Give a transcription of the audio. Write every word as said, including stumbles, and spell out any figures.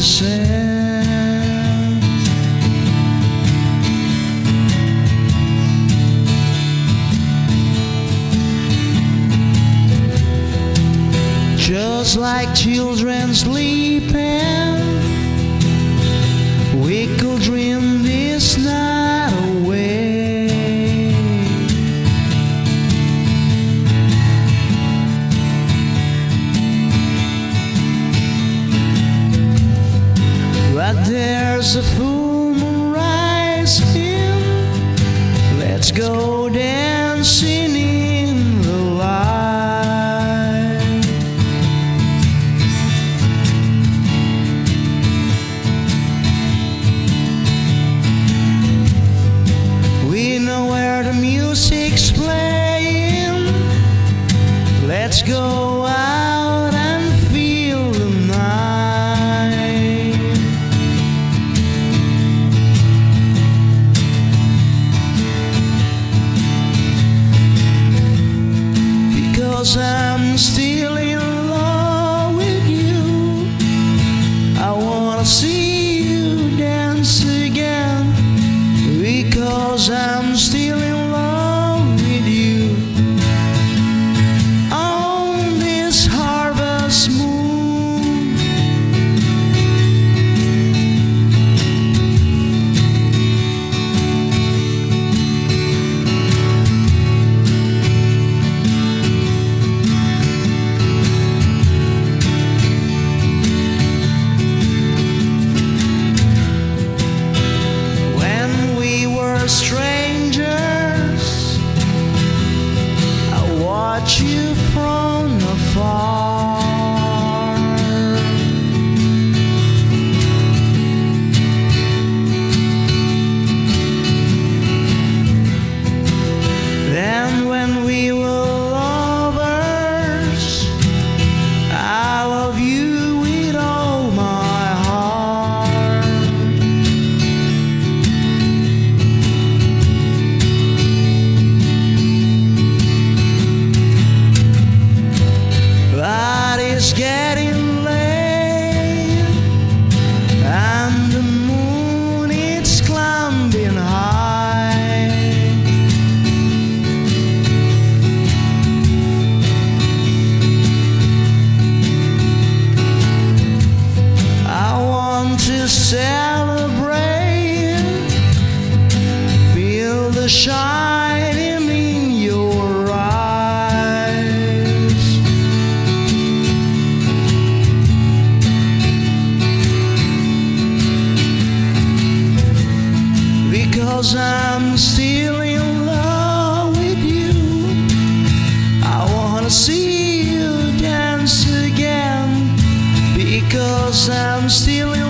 sand. Just like children sleeping, we could dream this night away. But there's a full moon rising, let's go dancing in the light. We know where the music's playing, let's go out and feel the night. Because I'm still in love with you, I wanna see you dance again. Because I'm still in love with you. On this harvest moon, when we were strangers, I watch you from afar. Then when we were lovers, I love you with all my heart. But it's getting late, and the moon it's climbing high. I want to celebrate, feel the shining in your eyes. Because I'm still in love with you, I wanna see you dance again. Because I'm still in